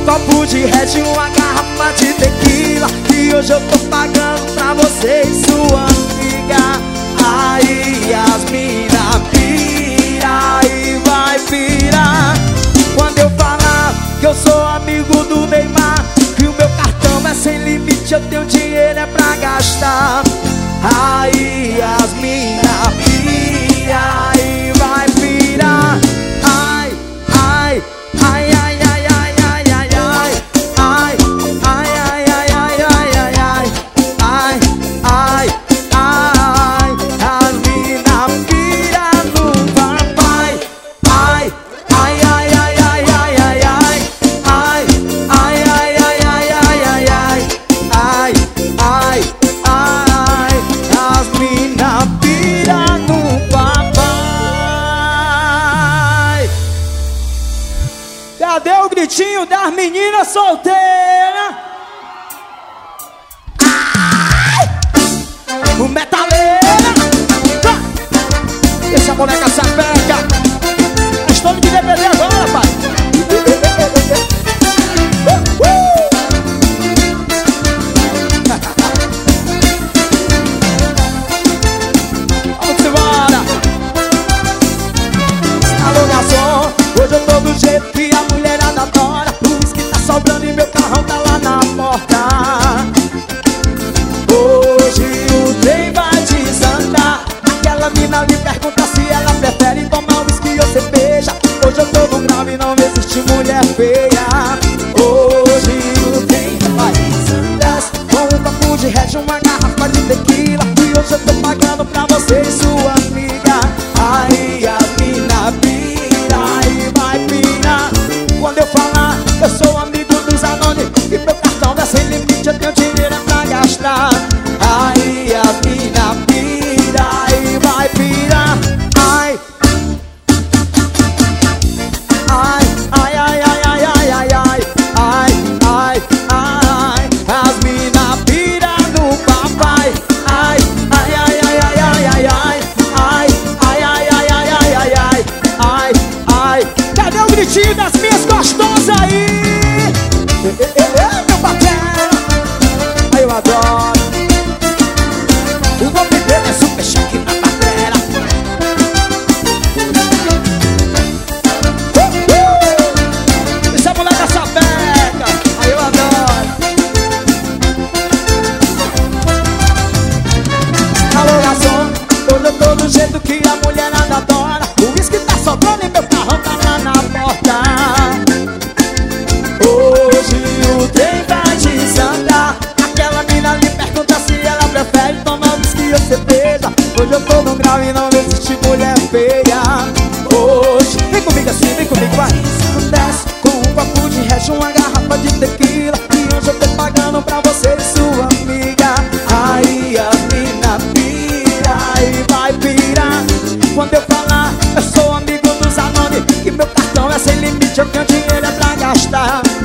copo de Red e uma garrafa de tequila, e hoje eu tô pagando pra você e sua amiga. Aí as mina pira e vai pirar quando eu falar que eu sou amigo do Neymar, que o meu cartão é sem limite, eu tenho dinheiro é pra gastar. Aí as mina pira e vai pirar. Ai, ai, ai, ai, ai, ai, ai, ai, ai, ai, ai, ai, ai, ai, ai, ai, ai, ai, ai, as mina pira no papai. Ai, ai, ai, ai, ai, ai, ai, ai, ai, ai, ai, ai, ai, ai, ai, ai, ai, ai, as mina pira no papai. Cadê o gritinho das meninas solteiras? O metaleira, deixa a boneca sapeca. Estou de DVD agora, pai. Vamos embora. Alô, garçom, hoje eu tô do jeito que a mulherada adora. O uísque tá sobrando e meu carrão tá lá na porta. Hoje o trem vai desandar. Aquela mina lhe pergunta se ela prefere tomar whisky ou cerveja. Hoje eu tô no grau e não existe mulher feia. Hoje o trem vai desandar com um copo de Red, uma garrafa de tequila, e hoje eu tô pagando pra você e sua amiga. Aí a mina pira e vai pirar quando eu falar eu sou amigo dos anônimos, e meu cartão é sem limite, eu tenho dinheiro é pra gastar. Aí a mina pira e vai pirar. Ai, ai, ai, ai, ai, ai, ai, ai, ai, ai, ai, ai, as mina pira no papai. Ai, ai, ai, ai, ai, ai, ai, ai, ai, ai, ai, ai, ai, ai, ai, ai, ai, ai. Cadê o gritinho das minhas gostosas aí? Meu papel, ai eu adoro. O nome dele é Super Choque na patela. Essa mulher da sapeca, ai eu adoro. Alô, garçom, hoje eu tô do jeito que a mulherada adora. O uísque tá sobrando e meu carrão tá lá na porta. Hoje o trem vai desandar. Aquela mina lhe pergunta se ela prefere tomar whisky ou cerveja. Hoje eu tô no grau e não existe mulher feia. Hoje, vem comigo assim, vem comigo, vai. Desce com um copo de Red, uma garrafa de tequila, e hoje eu tô pagando pra você e sua amiga. Aí a mina pira e vai pirar quando eu falar eu sou amigo dos anônimos, que meu cartão é sem limite, eu tenho dinheiro é pra gastar.